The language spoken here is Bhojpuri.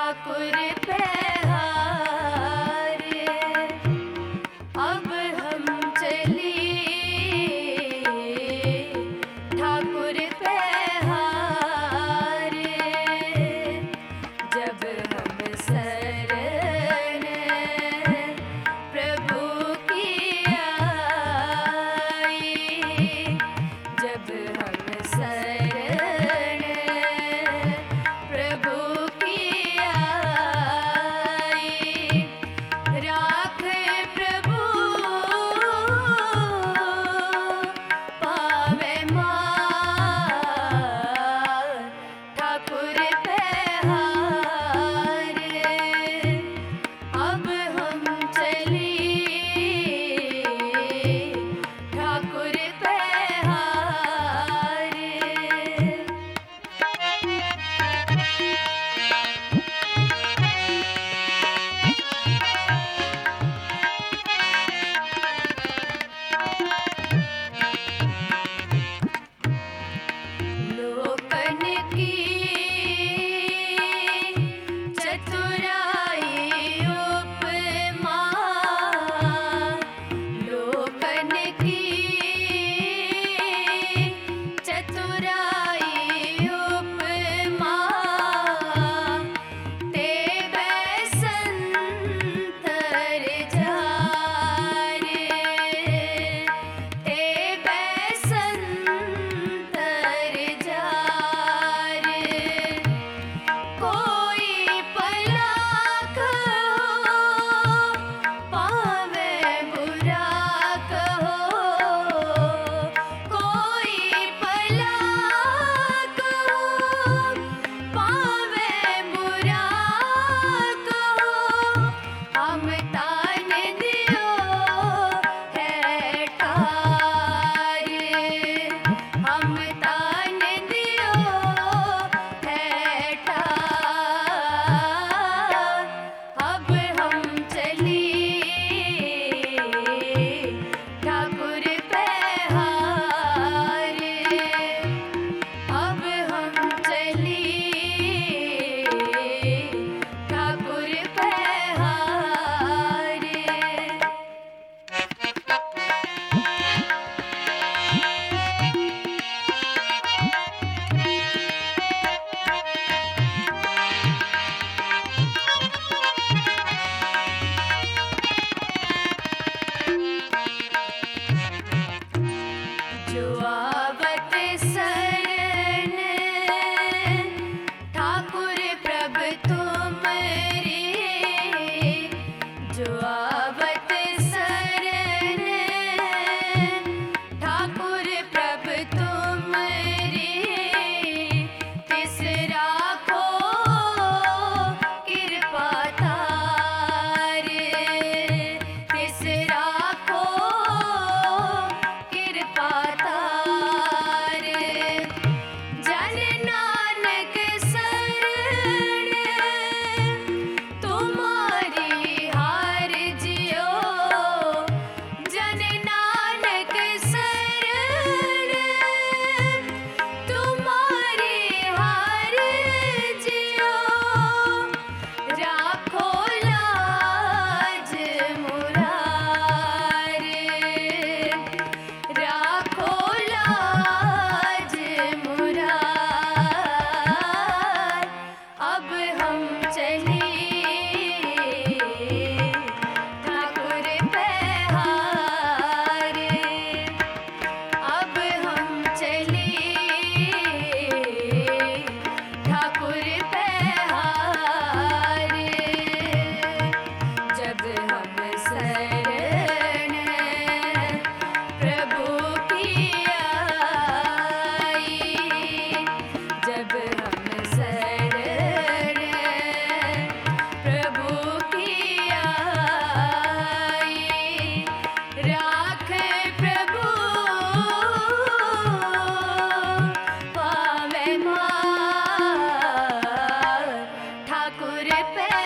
ठाकुर पहारे अब हम चलिए ठाकुर पहारे जब हम शरण प्रभु की आई जब हम शरण प्रभु की आई राख प्रभु पावे मार ठाकुर पहारे अब हम चलिए ठाकुर पहारे लोकन की चतुराई उपमा लोकन की चतुराई उपमा ते बैसंतर जारे ते बैसंतर जारे कोई पलक हो पावे बुरा कहो कोई पलक हो पावे बुरा कहो हम तान दियो है ठारे हम तान दियो है ठार अब हम चलिए ठाकुर पहारे अब हम चलिए ठाकुर पहारे जो आवत शरण ठाकुर प्रभ तुमरी जो आवत शरण ठाकुर प्रभ तुमरी तिस राखो कृपा तारे तिस राखो कृपा तारे जन नानक शरण तुम्हारी हार जियो जन नानक शरण तुम्हारी हार जियो राखो लाज मुरारे राखो लाज मुरार अब हम चलिए ठाकुर पहारे अब हम चलिए ठाकुर पहारे जब हम शरण प्रभु की आई जब हम शरण प्रभु की आई राख प्रभु पावे मार ठाकुर पे